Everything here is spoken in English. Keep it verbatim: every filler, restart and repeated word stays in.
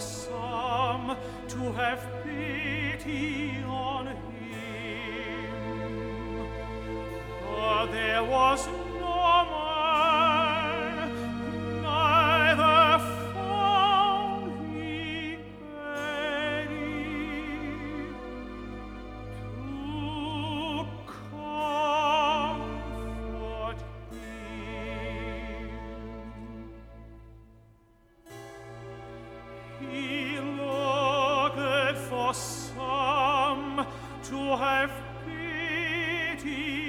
some to have pity on him. But there was no man, neither found he any to comfort him. He looked for some to have pity